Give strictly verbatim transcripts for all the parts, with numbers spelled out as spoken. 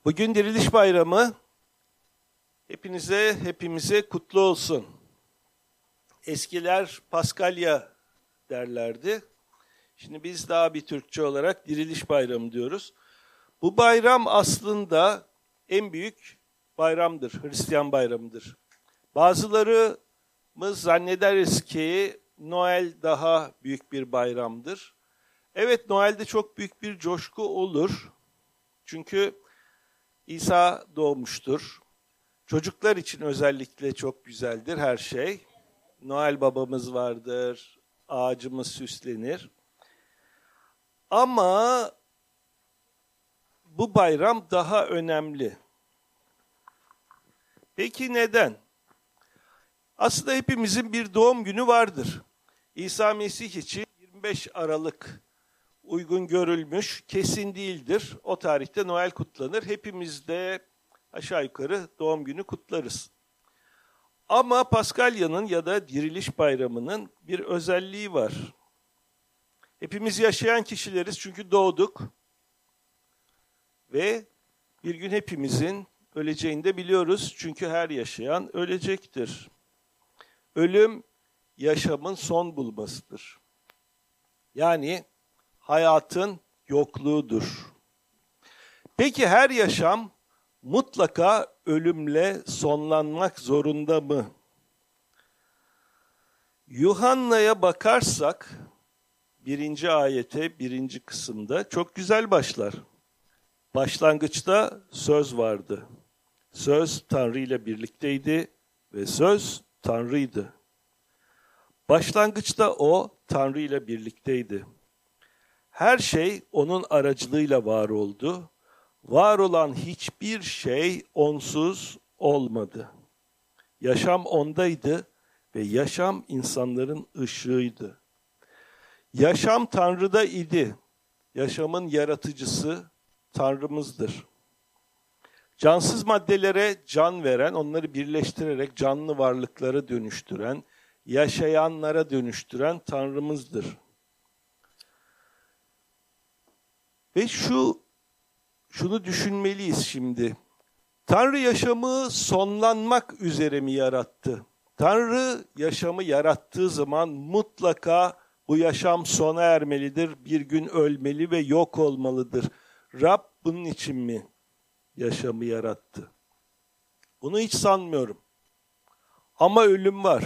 Bugün Diriliş Bayramı. Hepinize, hepimize kutlu olsun. Eskiler Paskalya derlerdi. Şimdi biz daha bir Türkçe olarak Diriliş Bayramı diyoruz. Bu bayram aslında en büyük bayramdır, Hristiyan bayramıdır. Bazılarımız zannederiz ki Noel daha büyük bir bayramdır. Evet, Noel'de çok büyük bir coşku olur. Çünkü İsa doğmuştur. Çocuklar için özellikle çok güzeldir her şey. Noel babamız vardır, ağacımız süslenir. Ama bu bayram daha önemli. Peki neden? Aslında hepimizin bir doğum günü vardır. İsa Mesih için yirmi beş Aralık uygun görülmüş, kesin değildir. O tarihte Noel kutlanır. Hepimiz de aşağı yukarı doğum günü kutlarız. Ama Paskalya'nın ya da Diriliş Bayramı'nın bir özelliği var. Hepimiz yaşayan kişileriz çünkü doğduk. Ve bir gün hepimizin öleceğini de biliyoruz. Çünkü her yaşayan ölecektir. Ölüm, yaşamın son bulmasıdır. Yani hayatın yokluğudur. Peki her yaşam mutlaka ölümle sonlanmak zorunda mı? Yuhanna'ya bakarsak, birinci ayete, birinci kısımda çok güzel başlar. Başlangıçta söz vardı. Söz Tanrı ile birlikteydi ve söz Tanrı'ydı. Başlangıçta o Tanrı ile birlikteydi. Her şey onun aracılığıyla var oldu. Var olan hiçbir şey onsuz olmadı. Yaşam ondaydı ve yaşam insanların ışığıydı. Yaşam Tanrı'da idi. Yaşamın yaratıcısı Tanrımızdır. Cansız maddelere can veren, onları birleştirerek canlı varlıklara dönüştüren, yaşayanlara dönüştüren Tanrımızdır. Ve şu şunu düşünmeliyiz şimdi. Tanrı yaşamı sonlanmak üzere mi yarattı? Tanrı yaşamı yarattığı zaman mutlaka bu yaşam sona ermelidir, bir gün ölmeli ve yok olmalıdır. Rab bunun için mi yaşamı yarattı? Bunu hiç sanmıyorum. Ama ölüm var.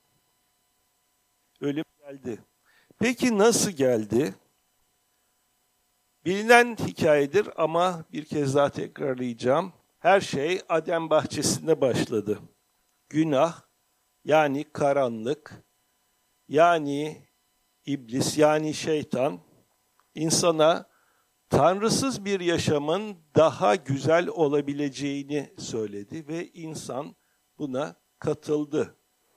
Ölüm geldi. Peki nasıl geldi? Bilinen hikayedir ama bir kez daha tekrarlayacağım. Her şey Adem bahçesinde başladı. Günah, yani karanlık, yani iblis, yani şeytan, insana tanrısız bir yaşamın daha güzel olabileceğini söyledi ve insan buna katıldı.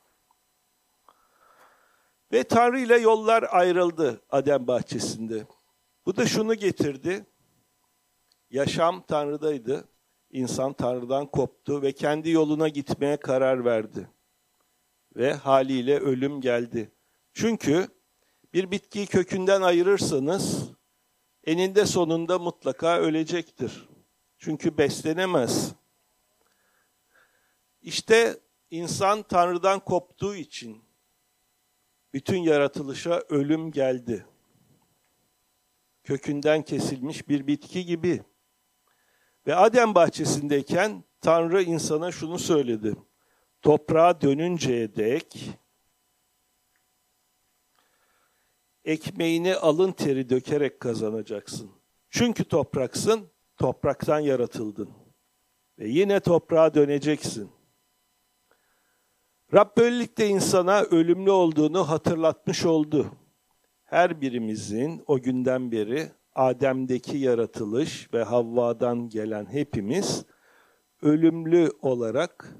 Ve Tanrı ile yollar ayrıldı Adem bahçesinde. Bu da şunu getirdi. Yaşam Tanrı'daydı. İnsan Tanrı'dan koptu ve kendi yoluna gitmeye karar verdi. Ve haliyle ölüm geldi. Çünkü bir bitkiyi kökünden ayırırsanız eninde sonunda mutlaka ölecektir. Çünkü beslenemez. İşte insan Tanrı'dan koptuğu için bütün yaratılışa ölüm geldi. Kökünden kesilmiş bir bitki gibi. Ve Adem bahçesindeyken Tanrı insana şunu söyledi. Toprağa dönünceye dek ekmeğini alın teri dökerek kazanacaksın. Çünkü topraksın, topraktan yaratıldın. Ve yine toprağa döneceksin. Rab böylelikle insana ölümlü olduğunu hatırlatmış oldu. Her birimizin o günden beri Adem'deki yaratılış ve Havva'dan gelen hepimiz ölümlü olarak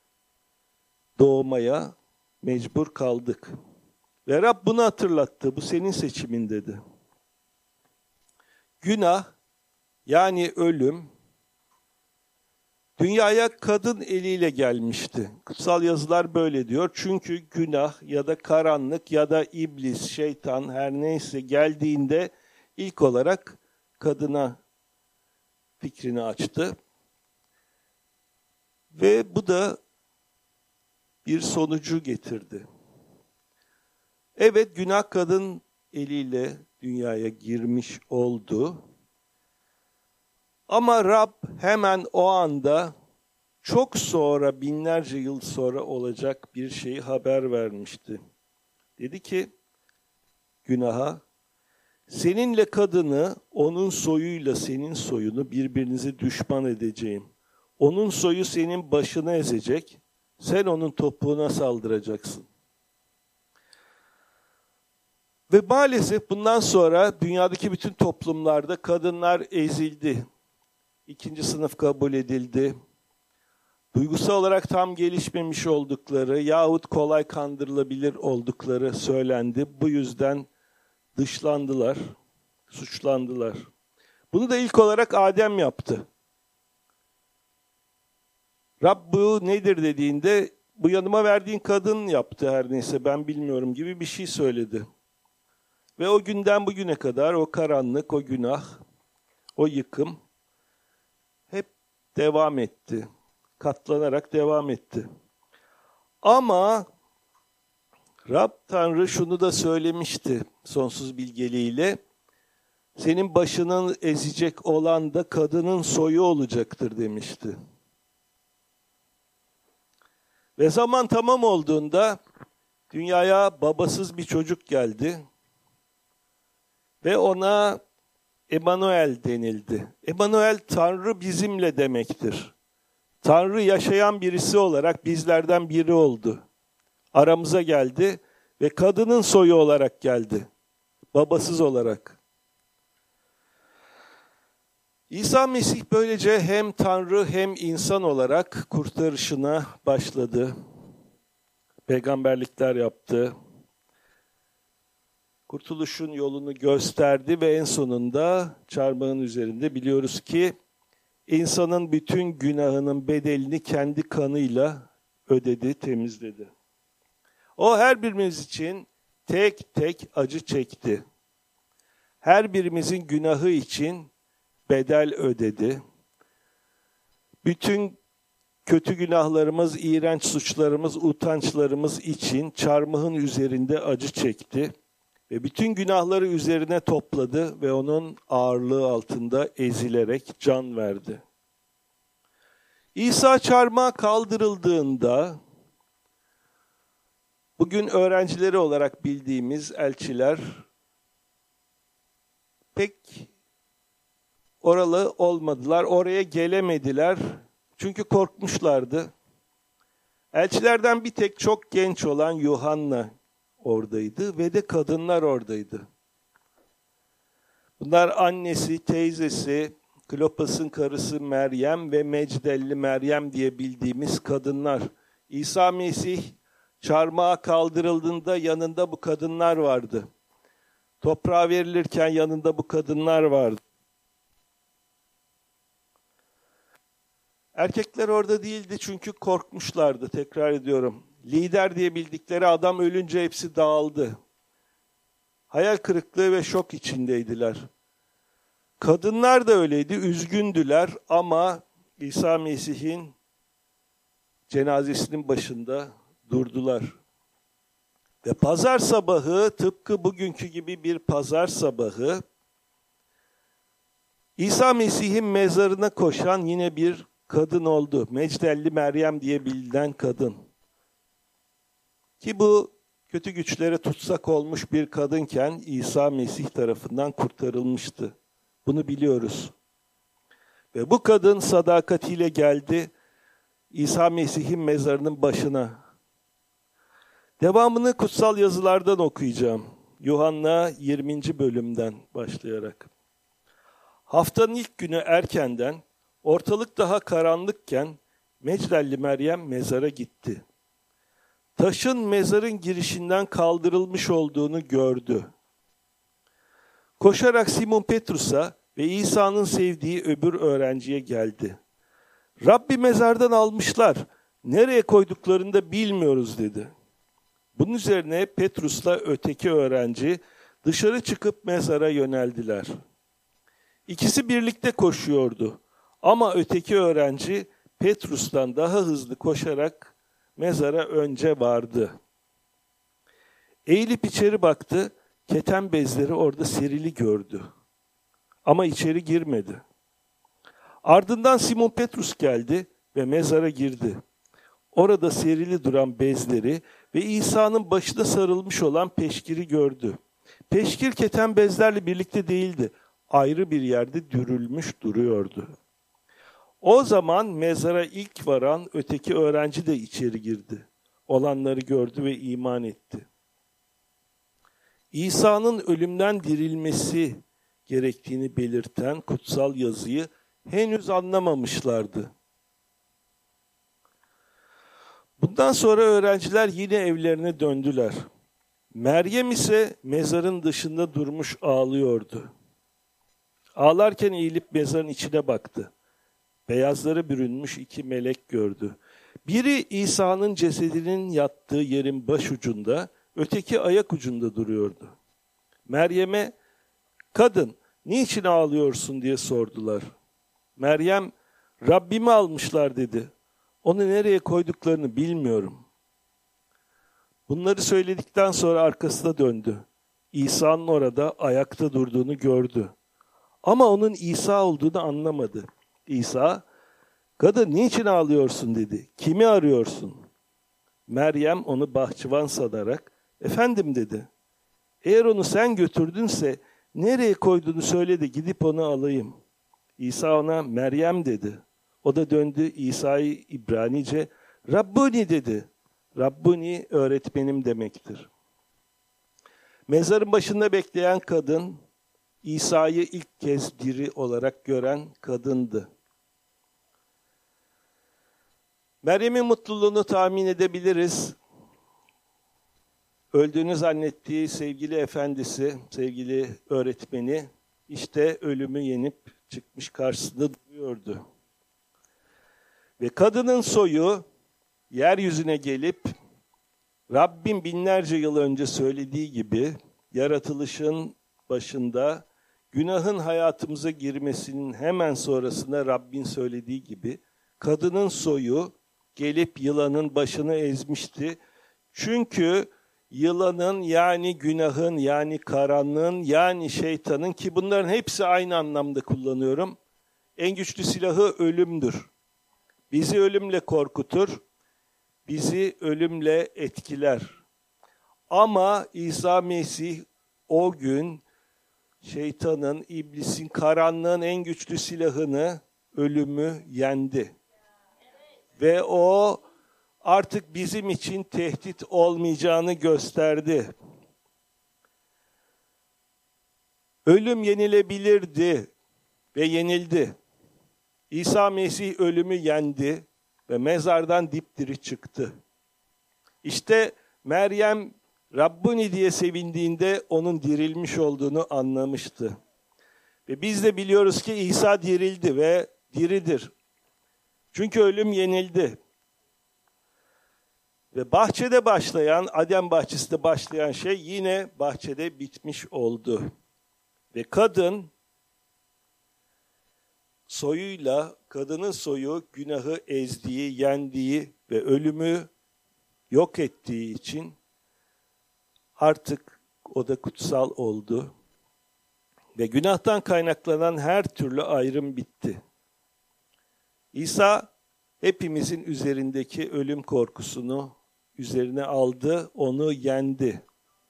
doğmaya mecbur kaldık. Ve Rab bunu hatırlattı. Bu senin seçimin dedi. Günah, yani ölüm, dünyaya kadın eliyle gelmişti. Kutsal yazılar böyle diyor. Çünkü günah ya da karanlık ya da iblis, şeytan her neyse geldiğinde ilk olarak kadına fikrini açtı. Ve bu da bir sonucu getirdi. Evet, günah kadın eliyle dünyaya girmiş oldu. Ama Rab hemen o anda çok sonra, binlerce yıl sonra olacak bir şeyi haber vermişti. Dedi ki günaha, seninle kadını, onun soyuyla senin soyunu birbirinize düşman edeceğim. Onun soyu senin başını ezecek, sen onun topuğuna saldıracaksın. Ve maalesef bundan sonra dünyadaki bütün toplumlarda kadınlar ezildi. İkinci sınıf kabul edildi. Duygusal olarak tam gelişmemiş oldukları yahut kolay kandırılabilir oldukları söylendi. Bu yüzden dışlandılar, suçlandılar. Bunu da ilk olarak Adem yaptı. Rab bu nedir dediğinde, bu yanıma verdiğin kadın yaptı her neyse ben bilmiyorum gibi bir şey söyledi. Ve o günden bugüne kadar o karanlık, o günah, o yıkım hep devam etti. Katlanarak devam etti. Ama Rab Tanrı şunu da söylemişti sonsuz bilgeliğiyle. Senin başının ezecek olan da kadının soyu olacaktır demişti. Ve zaman tamam olduğunda dünyaya babasız bir çocuk geldi. Ve ona Emanuel denildi. Emanuel Tanrı bizimle demektir. Tanrı yaşayan birisi olarak bizlerden biri oldu. Aramıza geldi ve kadının soyu olarak geldi. Babasız olarak. İsa Mesih böylece hem Tanrı hem insan olarak kurtarışına başladı. Peygamberlikler yaptı. Kurtuluşun yolunu gösterdi ve en sonunda çarmıhın üzerinde biliyoruz ki insanın bütün günahının bedelini kendi kanıyla ödedi, temizledi. O her birimiz için tek tek acı çekti. Her birimizin günahı için bedel ödedi. Bütün kötü günahlarımız, iğrenç suçlarımız, utançlarımız için çarmıhın üzerinde acı çekti. Ve bütün günahları üzerine topladı ve onun ağırlığı altında ezilerek can verdi. İsa çarmıha kaldırıldığında, bugün öğrencileri olarak bildiğimiz elçiler pek oralı olmadılar, oraya gelemediler çünkü korkmuşlardı. Elçilerden bir tek çok genç olan Yuhanna oradaydı ve de kadınlar oradaydı. Bunlar annesi, teyzesi, Klopas'ın karısı Meryem ve Mecdelli Meryem diye bildiğimiz kadınlar. İsa Mesih çarmıha kaldırıldığında yanında bu kadınlar vardı. Toprağa verilirken yanında bu kadınlar vardı. Erkekler orada değildi çünkü korkmuşlardı, tekrar ediyorum. Lider diye bildikleri adam ölünce hepsi dağıldı. Hayal kırıklığı ve şok içindeydiler. Kadınlar da öyleydi, üzgündüler ama İsa Mesih'in cenazesinin başında durdular. Ve pazar sabahı, tıpkı bugünkü gibi bir pazar sabahı, İsa Mesih'in mezarına koşan yine bir kadın oldu. Mecdelli Meryem diye bilinen kadın. Ki bu kötü güçlere tutsak olmuş bir kadınken İsa Mesih tarafından kurtarılmıştı. Bunu biliyoruz. Ve bu kadın sadakatiyle geldi İsa Mesih'in mezarının başına. Devamını kutsal yazılardan okuyacağım. Yuhanna yirminci bölümden başlayarak. Haftanın ilk günü erkenden, ortalık daha karanlıkken Mecdelli Meryem mezara gitti. Taşın mezarın girişinden kaldırılmış olduğunu gördü. Koşarak Simon Petrus'a ve İsa'nın sevdiği öbür öğrenciye geldi. Rabbi mezardan almışlar, nereye koyduklarını da bilmiyoruz dedi. Bunun üzerine Petrus'la öteki öğrenci dışarı çıkıp mezara yöneldiler. İkisi birlikte koşuyordu ama öteki öğrenci Petrus'tan daha hızlı koşarak mezara önce vardı. Eğilip içeri baktı, keten bezleri orada serili gördü. Ama içeri girmedi. Ardından Simon Petrus geldi ve mezara girdi. Orada serili duran bezleri ve İsa'nın başına sarılmış olan peşkiri gördü. Peşkir keten bezlerle birlikte değildi. Ayrı bir yerde dürülmüş duruyordu. O zaman mezara ilk varan öteki öğrenci de içeri girdi. Olanları gördü ve iman etti. İsa'nın ölümden dirilmesi gerektiğini belirten kutsal yazıyı henüz anlamamışlardı. Bundan sonra öğrenciler yine evlerine döndüler. Meryem ise mezarın dışında durmuş ağlıyordu. Ağlarken eğilip mezarın içine baktı. Beyazlara bürünmüş iki melek gördü. Biri İsa'nın cesedinin yattığı yerin başucunda, öteki ayak ucunda duruyordu. Meryem'e, "Kadın, niçin ağlıyorsun?" diye sordular. Meryem, "Rabbimi almışlar," dedi. "Onu nereye koyduklarını bilmiyorum." Bunları söyledikten sonra arkasına döndü. İsa'nın orada ayakta durduğunu gördü. Ama onun İsa olduğunu anlamadı. İsa, "Kadın, niçin ağlıyorsun?" dedi. "Kimi arıyorsun?" Meryem onu bahçıvan sanarak, "Efendim," dedi. "Eğer onu sen götürdünse nereye koyduğunu söyle de gidip onu alayım." İsa ona, "Meryem," dedi. O da döndü İsa'yı İbranice, "Rabbuni," dedi. Rabbuni öğretmenim demektir. Mezarın başında bekleyen kadın, İsa'yı ilk kez diri olarak gören kadındı. Meryem'in mutluluğunu tahmin edebiliriz. Öldüğünü zannettiği sevgili efendisi, sevgili öğretmeni, işte ölümü yenip çıkmış karşısında duruyordu. Ve kadının soyu yeryüzüne gelip, Rabbim binlerce yıl önce söylediği gibi, yaratılışın başında, günahın hayatımıza girmesinin hemen sonrasında Rabbin söylediği gibi, kadının soyu gelip yılanın başını ezmişti. Çünkü yılanın, yani günahın, yani karanlığın, yani şeytanın, ki bunların hepsi aynı anlamda kullanıyorum, en güçlü silahı ölümdür. Bizi ölümle korkutur, bizi ölümle etkiler. Ama İsa Mesih o gün şeytanın, iblisin, karanlığın en güçlü silahını, ölümü yendi. Ve o artık bizim için tehdit olmayacağını gösterdi. Ölüm yenilebilirdi ve yenildi. İsa Mesih ölümü yendi ve mezardan dipdiri çıktı. İşte Meryem Rabbuni diye sevindiğinde onun dirilmiş olduğunu anlamıştı. Ve biz de biliyoruz ki İsa dirildi ve diridir. Çünkü ölüm yenildi. Ve bahçede başlayan, Adem bahçesinde başlayan şey yine bahçede bitmiş oldu. Ve kadın soyuyla, kadının soyu günahı ezdiği, yendiği ve ölümü yok ettiği için artık o da kutsal oldu. Ve günahtan kaynaklanan her türlü ayrım bitti. İsa hepimizin üzerindeki ölüm korkusunu üzerine aldı, onu yendi.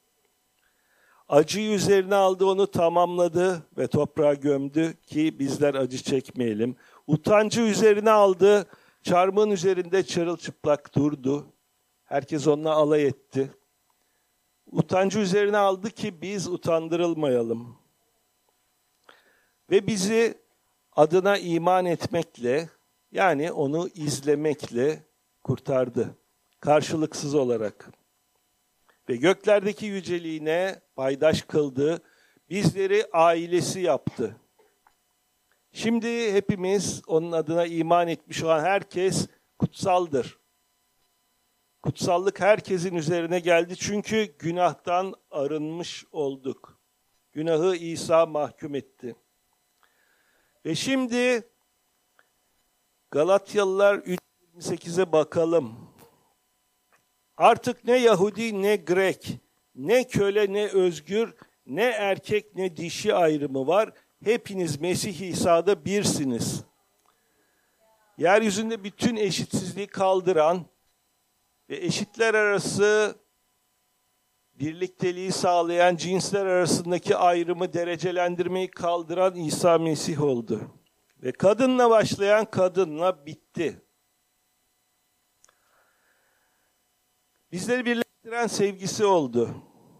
Acıyı üzerine aldı, onu tamamladı ve toprağa gömdü ki bizler acı çekmeyelim. Utancı üzerine aldı, çarmıhın üzerinde çırılçıplak durdu. Herkes onunla alay etti. Utancı üzerine aldı ki biz utandırılmayalım. Ve bizi adına iman etmekle, yani onu izlemekle kurtardı. Karşılıksız olarak. Ve göklerdeki yüceliğine paydaş kıldı. Bizleri ailesi yaptı. Şimdi hepimiz onun adına iman etmiş olan herkes kutsaldır. Kutsallık herkesin üzerine geldi çünkü günahtan arınmış olduk. Günahı İsa mahkum etti. Ve şimdi Galatyalılar üç yirmi sekize bakalım. Artık ne Yahudi ne Grek, ne köle ne özgür, ne erkek ne dişi ayrımı var. Hepiniz Mesih İsa'da birsiniz. Yeryüzünde bütün eşitsizliği kaldıran ve eşitler arası birlikteliği sağlayan, cinsler arasındaki ayrımı, derecelendirmeyi kaldıran İsa Mesih oldu. Ve kadınla başlayan kadınla bitti. Bizleri birleştiren sevgisi oldu.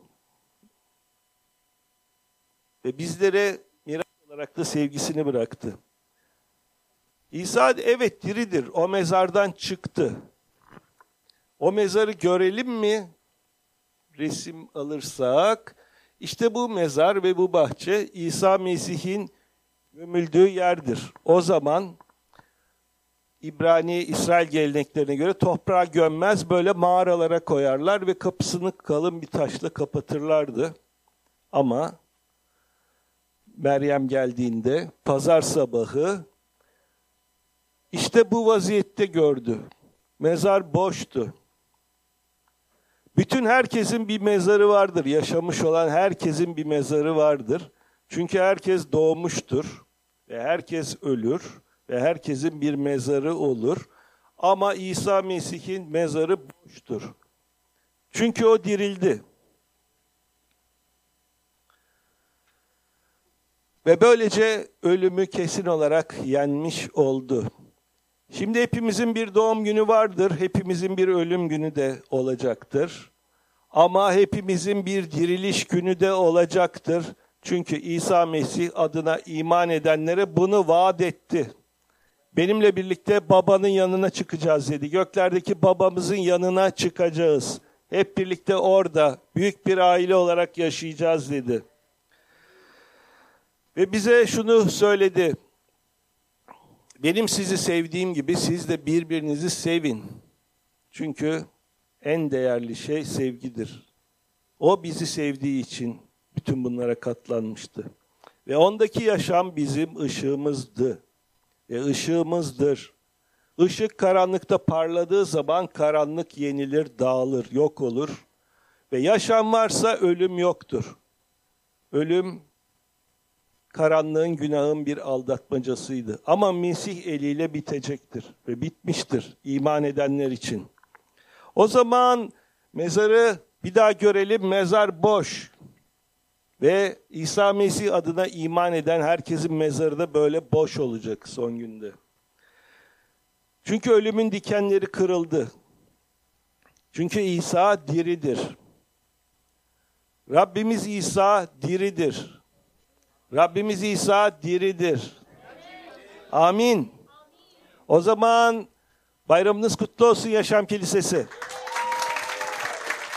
Ve bizlere miras olarak da sevgisini bıraktı. İsa evet diridir. O mezardan çıktı. O mezarı görelim mi? Resim alırsak, işte bu mezar ve bu bahçe İsa Mesih'in gömüldüğü yerdir. O zaman İbrani, İsrail geleneklerine göre toprağa gömmez, böyle mağaralara koyarlar ve kapısını kalın bir taşla kapatırlardı. Ama Meryem geldiğinde pazar sabahı işte bu vaziyette gördü. Mezar boştu. Bütün herkesin bir mezarı vardır. Yaşamış olan herkesin bir mezarı vardır. Çünkü herkes doğmuştur ve herkes ölür ve herkesin bir mezarı olur. Ama İsa Mesih'in mezarı boştur. Çünkü o dirildi. Ve böylece ölümü kesin olarak yenmiş oldu. Şimdi hepimizin bir doğum günü vardır, hepimizin bir ölüm günü de olacaktır. Ama hepimizin bir diriliş günü de olacaktır. Çünkü İsa Mesih adına iman edenlere bunu vaat etti. Benimle birlikte babanın yanına çıkacağız dedi. Göklerdeki babamızın yanına çıkacağız. Hep birlikte orada büyük bir aile olarak yaşayacağız dedi. Ve bize şunu söyledi. Benim sizi sevdiğim gibi siz de birbirinizi sevin. Çünkü en değerli şey sevgidir. O bizi sevdiği için bütün bunlara katlanmıştı. Ve ondaki yaşam bizim ışığımızdı. Ve ışığımızdır. Işık karanlıkta parladığı zaman karanlık yenilir, dağılır, yok olur. Ve yaşam varsa ölüm yoktur. Ölüm karanlığın, günahın bir aldatmacasıydı. Ama Mesih eliyle bitecektir ve bitmiştir iman edenler için. O zaman mezarı bir daha görelim, mezar boş. Ve İsa Mesih adına iman eden herkesin mezarı da böyle boş olacak son günde. Çünkü ölümün dikenleri kırıldı. Çünkü İsa diridir. Rabbimiz İsa diridir. Rabbimiz İsa diridir. Amin. O zaman bayramınız kutlu olsun Yaşam Kilisesi.